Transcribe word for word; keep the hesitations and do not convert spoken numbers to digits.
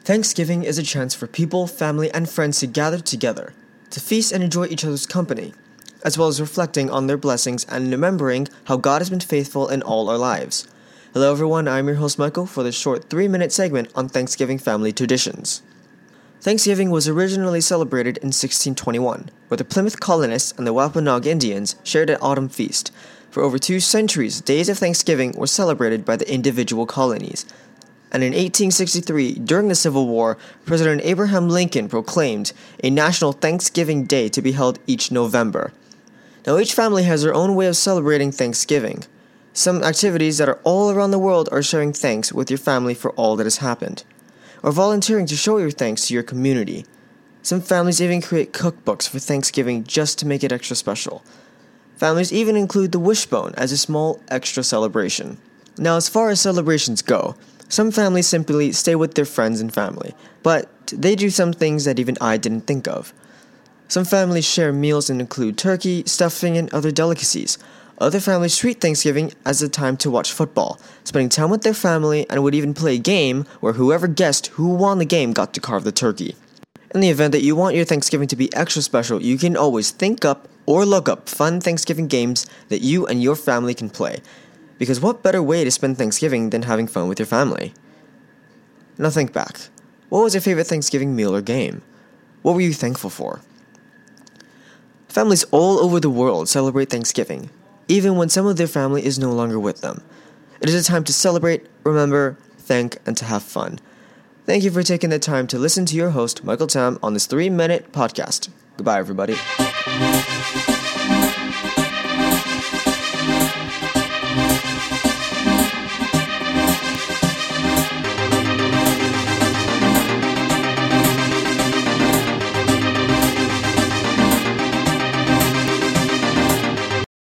Thanksgiving is a chance for people, family, and friends to gather together, to feast and enjoy each other's company, as well as reflecting on their blessings and remembering how God has been faithful in all our lives. Hello everyone, I'm your host Michael for this short three-minute segment on Thanksgiving family traditions. Thanksgiving was originally celebrated in sixteen twenty-one, where the Plymouth colonists and the Wampanoag Indians shared an autumn feast. For over two centuries, days of Thanksgiving were celebrated by the individual colonies. And in eighteen sixty-three, during the Civil War, President Abraham Lincoln proclaimed a National Thanksgiving Day to be held each November. Now, each family has their own way of celebrating Thanksgiving. Some activities that are all around the world are sharing thanks with your family for all that has happened, or volunteering to show your thanks to your community. Some families even create cookbooks for Thanksgiving just to make it extra special. Families even include the wishbone as a small extra celebration. Now, as far as celebrations go, some families simply stay with their friends and family, but they do some things that even I didn't think of. Some families share meals and include turkey, stuffing, and other delicacies. Other families treat Thanksgiving as a time to watch football, spending time with their family, and would even play a game where whoever guessed who won the game got to carve the turkey. In the event that you want your Thanksgiving to be extra special, you can always think up or look up fun Thanksgiving games that you and your family can play. Because what better way to spend Thanksgiving than having fun with your family? Now think back. What was your favorite Thanksgiving meal or game? What were you thankful for? Families all over the world celebrate Thanksgiving, even when some of their family is no longer with them. It is a time to celebrate, remember, thank, and to have fun. Thank you for taking the time to listen to your host, Michael Tam, on this three-minute podcast. Goodbye, everybody.